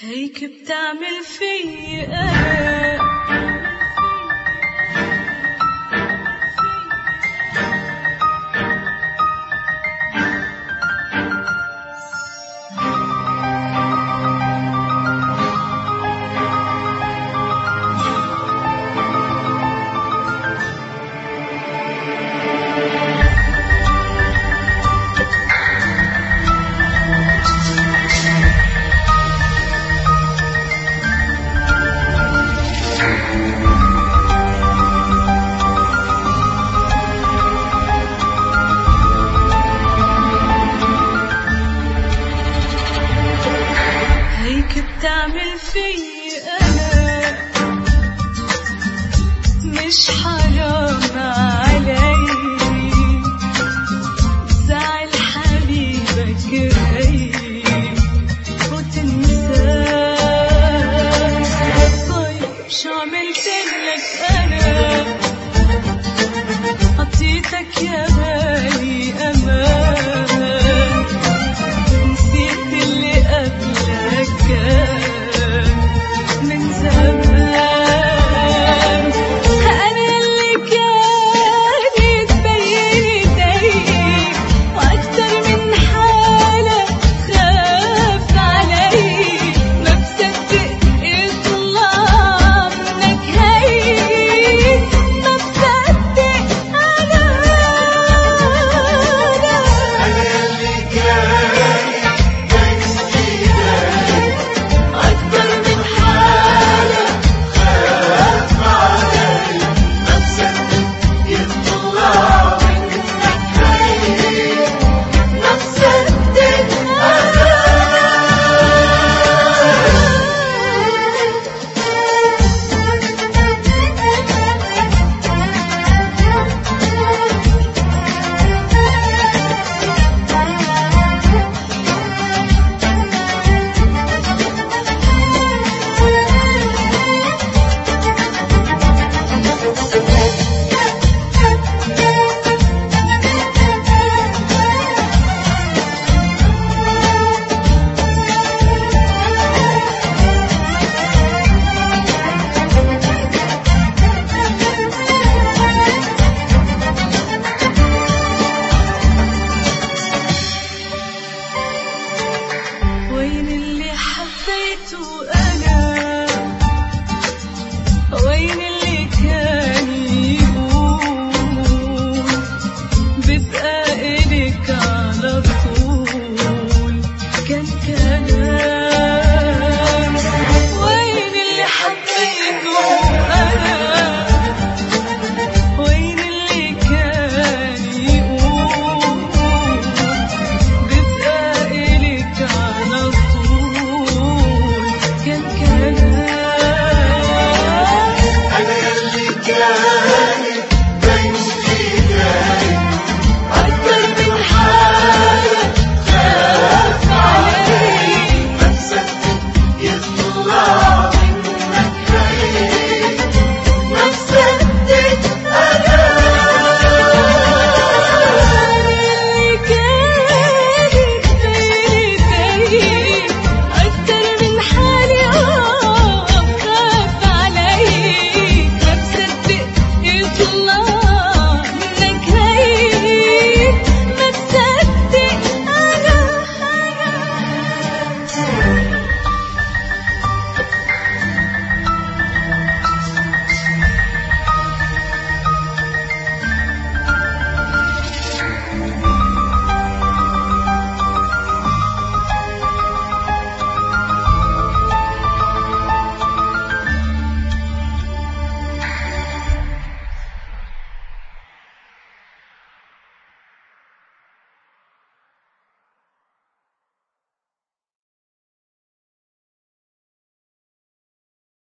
هيك بتعمل في أنا بتعمل في أنا مش حرام علي زعل حبيبك هي وتنساه. طيب شو عملتلك أنا؟ عطيتك يا غالي أمان، نسيت اللي قبلك من زمان. أنا اللي كانت بين ايديك وأكتر من حالة خاف علي، ما بصدق يطلع منك هي، ما بصدق أنا اللي كانت بين ايديك أكتر من حالة خاف علي، ما بصدق يطلع منك هي، ما بصدق أنا. وين اللي حبيته أنا؟